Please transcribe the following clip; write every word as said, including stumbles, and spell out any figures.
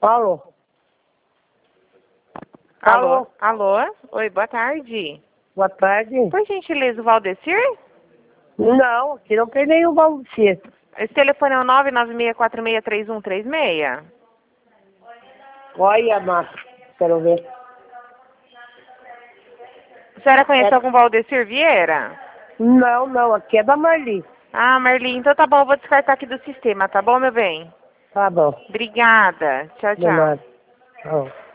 Alô? Alô? Alô? Oi, boa tarde. Boa tarde. Por gentileza, o Valdecir? Não, aqui não tem nenhum Valdecir. Esse telefone é o nove nove seis quatro seis três um três seis? Olha, Márcia, quero ver. A senhora conhece É... algum Valdecir Vieira? Não, não, aqui é da Marli. Ah, Marli, então tá bom, eu vou descartar aqui do sistema, tá bom, meu bem? Tá bom. Obrigada. Tchau, De tchau. nada. Tchau.